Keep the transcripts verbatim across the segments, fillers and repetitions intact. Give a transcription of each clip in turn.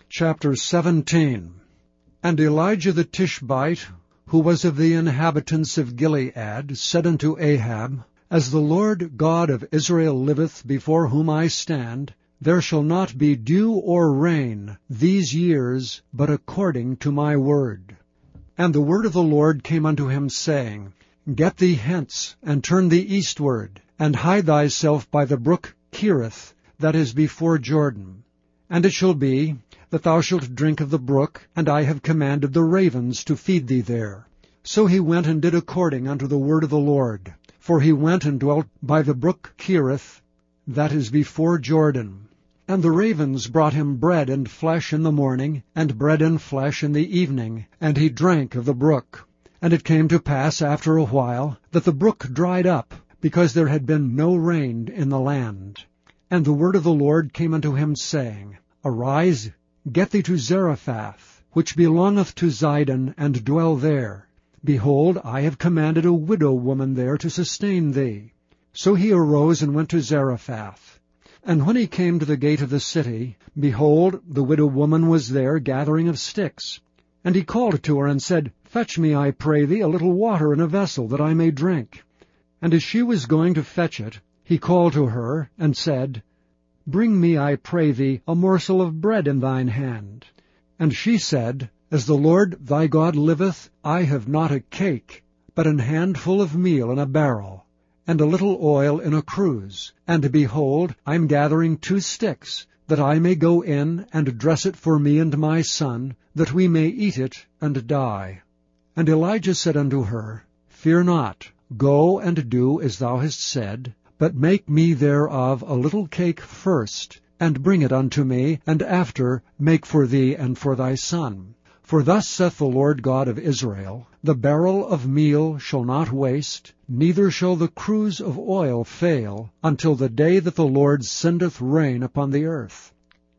Chapter seventeen. And Elijah the Tishbite, who was of the inhabitants of Gilead, said unto Ahab, As the Lord God of Israel liveth, before whom I stand, there shall not be dew or rain these years, but according to my word. And the word of the Lord came unto him, saying, Get thee hence, and turn thee eastward, and hide thyself by the brook Cherith, that is before Jordan. And it shall be, that thou shalt drink of the brook, and I have commanded the ravens to feed thee there. So he went and did according unto the word of the Lord. For he went and dwelt by the brook Cherith, that is before Jordan. And the ravens brought him bread and flesh in the morning, and bread and flesh in the evening, and he drank of the brook. And it came to pass after a while, that the brook dried up, because there had been no rain in the land. And the word of the Lord came unto him, saying, Arise, get thee to Zarephath, which belongeth to Zidon, and dwell there. Behold, I have commanded a widow woman there to sustain thee. So he arose and went to Zarephath. And when he came to the gate of the city, behold, the widow woman was there gathering of sticks. And he called to her, and said, Fetch me, I pray thee, a little water in a vessel, that I may drink. And as she was going to fetch it, he called to her, and said, Bring me, I pray thee, a morsel of bread in thine hand. And she said, As the Lord thy God liveth, I have not a cake, but an handful of meal in a barrel, and a little oil in a cruse. And behold, I am gathering two sticks, that I may go in and dress it for me and my son, that we may eat it and die. And Elijah said unto her, Fear not, go and do as thou hast said, but make me thereof a little cake first, and bring it unto me, and after make for thee and for thy son. For thus saith the Lord God of Israel, The barrel of meal shall not waste, neither shall the cruse of oil fail, until the day that the Lord sendeth rain upon the earth.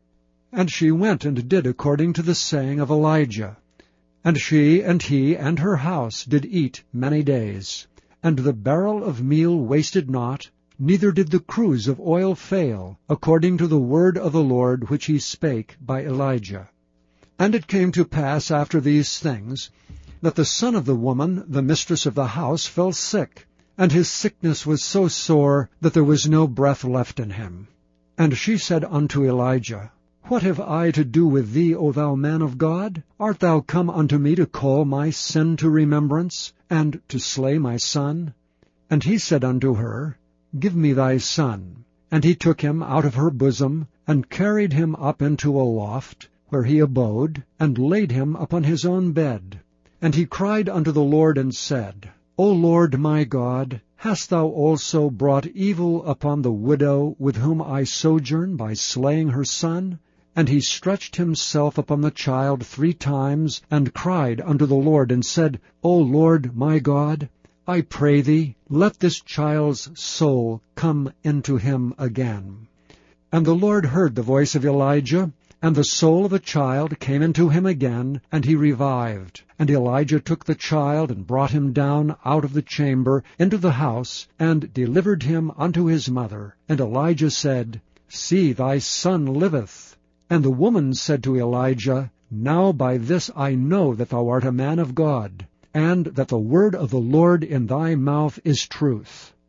And she went and did according to the saying of Elijah. And she and he and her house did eat many days. And the barrel of meal wasted not, neither did the cruse of oil fail, according to the word of the Lord which he spake by Elijah. And it came to pass after these things, that the son of the woman, the mistress of the house, fell sick, and his sickness was so sore that there was no breath left in him. And she said unto Elijah, What have I to do with thee, O thou man of God? Art thou come unto me to call my sin to remembrance, and to slay my son? And he said unto her, Give me thy son. And he took him out of her bosom, and carried him up into a loft, where he abode, and laid him upon his own bed. And he cried unto the Lord, and said, O Lord my God, hast thou also brought evil upon the widow with whom I sojourn by slaying her son? And he stretched himself upon the child three times, and cried unto the Lord, and said, O Lord my God, I pray thee, let this child's soul come into him again. And the Lord heard the voice of Elijah, and the soul of the child came into him again, and he revived. And Elijah took the child, and brought him down out of the chamber into the house, and delivered him unto his mother. And Elijah said, See, thy son liveth. And the woman said to Elijah, Now by this I know that thou art a man of God, and that the word of the Lord in thy mouth is truth.